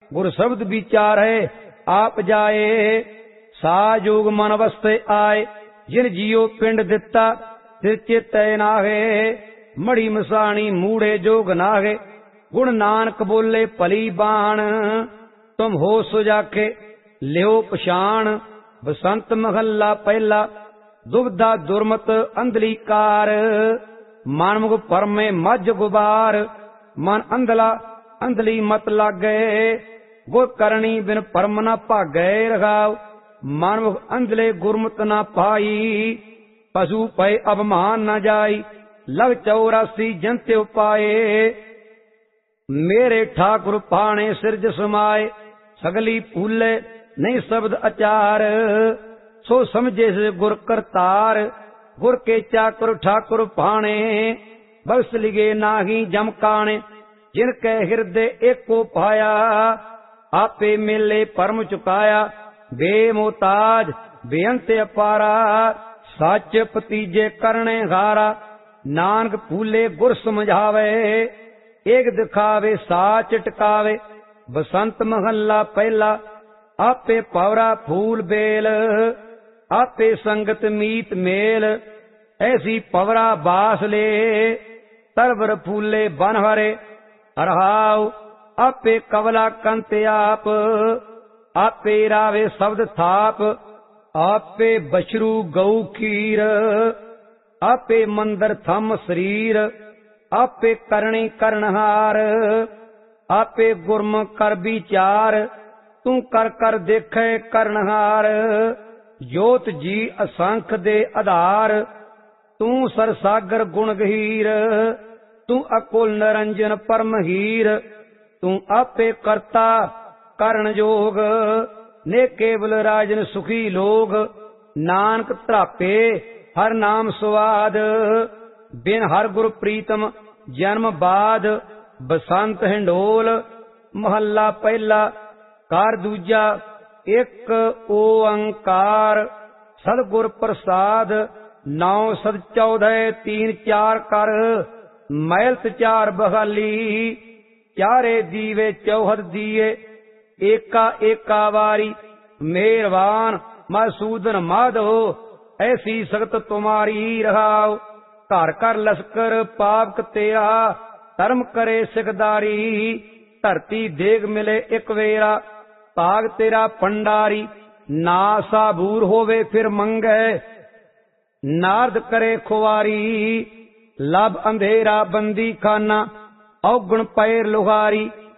गुर शब्द विचार है आप जाए। साजोग मन अवस्थे आए जिन जियो पिंड दिता तिर चेतै नागे। मड़ी मसाणी मूढ़े जोग नागे गुण नानक बोले भली बाण। तुम हो सुजाखे लियो पछाण बसंत महला पहला। दुबदा दुर्मत अंधली कार मानमुख परमे मज गुबार। मन अंधला अंधली मत लागे गुर करनी बिन परम न भागे रघाव। मानमुख अंधले गुरमत न पाई पशु पय अवमान न जाई। लग 84 जंते उपाए मेरे ठाकुर पाणे सिरज समाए। सगली फूले नहीं शब्द अचार सो समझे से गुर करतार। गुर के चाकुर ठाकुर पाणे बख्श लिगे नाही जमकाने। जिनके हृदय एको पाया आपे मिले परम चुकाया। बेमोताज बेअंत अपारा सच पतीजे करने हारा। नानक फूले गुर समझावे एक दिखावे साच टकावे। बसंत महला पहला आपे पवरा फूल बेल। आपे संगत मीत मेल ऐसी पवरा बास ले। तरवर फूले बन हरे अरहाव आपे कवला कंत आप। आपे रावे शब्द थाप आपे बछरू गऊ खीर। आपे मंदर थम शरीर आपे करणी करनहार। आपे गुरम कर विचार तू कर कर देखे करनहार। जोत जी असंख दे आधार तू सरसागर गुण गहीर। तू अकुल निरंजन परम हीर। तू आपे करता करण जोग ने केवल राजन सुखी लोग। नानक त्रापे हर नाम स्वाद बिन हर गुर प्रीतम जन्म बाद। बसंत हिंडोल महला पहला कार दूजा एक ओंकार। सदगुर प्रसाद 9 सद 14 3 4 कर। मैलत 4 बहाली चारे दीवे चौहद दिए। एका एका वारी मेहरबान मसूदन माधो ऐसी सख्त तुम्हारी रहाओ। घर घर लश्कर पाप तेरा धर्म करे सिकदारी। धरती देग मिले एक वेरा भाग तेरा पंडारी। ना साबूर होवे फिर मंगे नारद करे खुआरी। लब अंधेरा बंदी खाना औगुण पैर लुहारी।